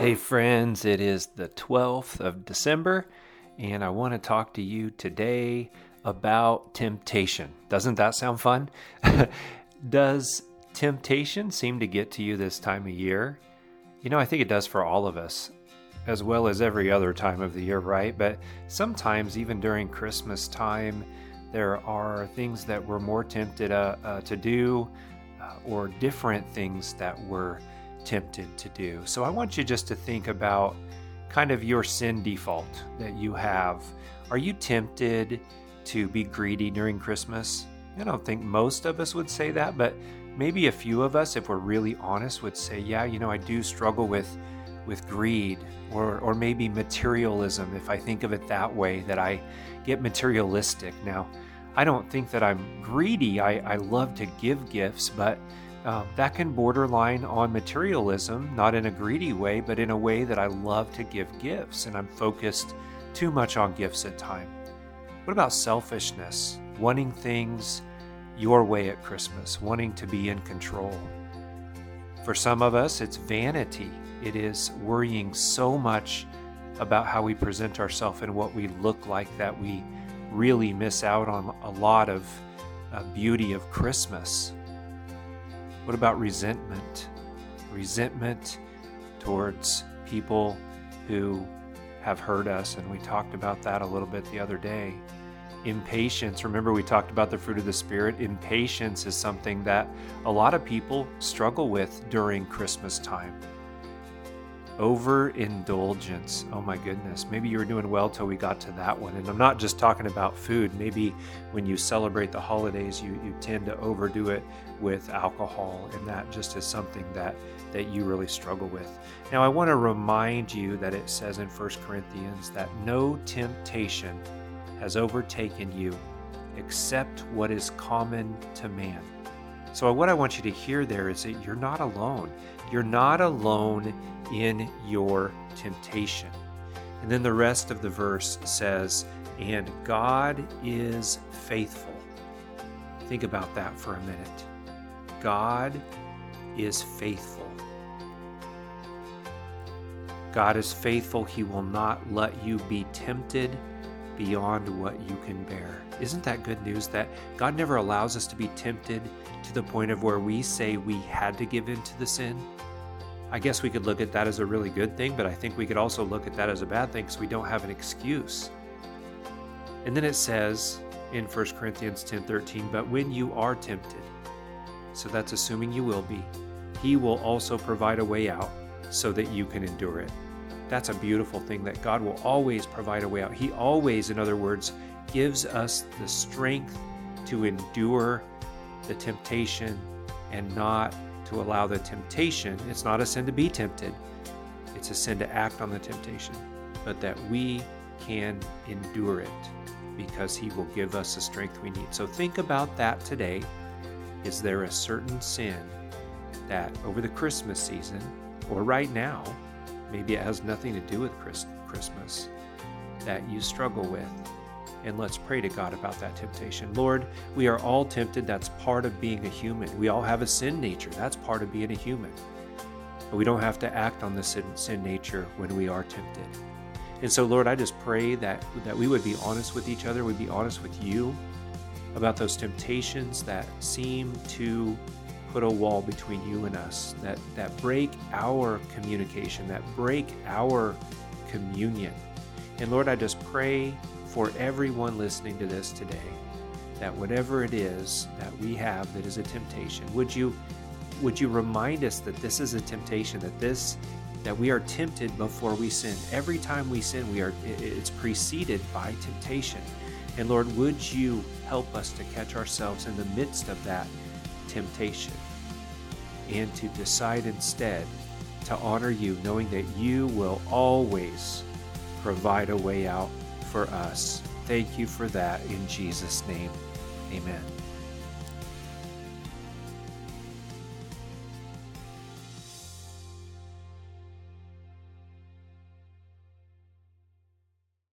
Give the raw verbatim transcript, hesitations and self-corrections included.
Hey friends, it is the twelfth of December, and I want to talk to you today about temptation. Doesn't that sound fun? Does temptation seem to get to you this time of year? You know, I think it does for all of us, as well as every other time of the year, right? But sometimes, even during Christmas time, there are things that we're more tempted uh, uh, to do, uh, or different things that we're tempted to do. So I want you just to think about kind of your sin default that you have. Are you tempted to be greedy during Christmas? I don't think most of us would say that, but maybe a few of us, if we're really honest, would say, yeah, you know, I do struggle with with greed or or maybe materialism, if I think of it that way, that I get materialistic. Now, I don't think that I'm greedy. I, I love to give gifts, but Um, that can borderline on materialism, not in a greedy way, but in a way that I love to give gifts, and I'm focused too much on gifts at times. What about selfishness? Wanting things your way at Christmas, wanting to be in control. For some of us, it's vanity. It is worrying so much about how we present ourselves and what we look like that we really miss out on a lot of uh, beauty of Christmas. What about resentment? Resentment towards people who have hurt us, and we talked about that a little bit the other day. Impatience. Remember, we talked about the fruit of the Spirit. Impatience is something that a lot of people struggle with during Christmas time. Overindulgence. Oh my goodness. Maybe you were doing well till we got to that one. And I'm not just talking about food. Maybe when you celebrate the holidays, you, you tend to overdo it with alcohol, and that just is something that, that you really struggle with. Now, I want to remind you that it says in First Corinthians that no temptation has overtaken you except what is common to man. So what I want you to hear there is that you're not alone. You're not alone in your temptation. And then the rest of the verse says, and God is faithful. Think about that for a minute. God is faithful. God is faithful. He will not let you be tempted beyond what you can bear. Isn't that good news that God never allows us to be tempted to the point of where we say we had to give in to the sin? I guess we could look at that as a really good thing, but I think we could also look at that as a bad thing because we don't have an excuse. And then it says in First Corinthians ten thirteen, but when you are tempted, so that's assuming you will be, He will also provide a way out so that you can endure it. That's a beautiful thing, that God will always provide a way out. He always, in other words, gives us the strength to endure the temptation and not to allow the temptation. It's not a sin to be tempted. It's a sin to act on the temptation, but that we can endure it because He will give us the strength we need. So think about that today. Is there a certain sin that over the Christmas season or right now, maybe it has nothing to do with Christmas, that you struggle with? And let's pray to God about that temptation. Lord, we are all tempted. That's part of being a human. We all have a sin nature. That's part of being a human. But we don't have to act on the sin, sin nature when we are tempted. And so, Lord, I just pray that, that we would be honest with each other. We'd be honest with you about those temptations that seem to put a wall between you and us, that, that break our communication, that break our communion. And Lord, I just pray for everyone listening to this today, that whatever it is that we have that is a temptation, would you would you remind us that this is a temptation, that this that we are tempted before we sin. Every time we sin, we are it's preceded by temptation. And Lord, would you help us to catch ourselves in the midst of that temptation and to decide instead to honor you, knowing that you will always provide a way out for us. Thank you for that in Jesus' name. Amen.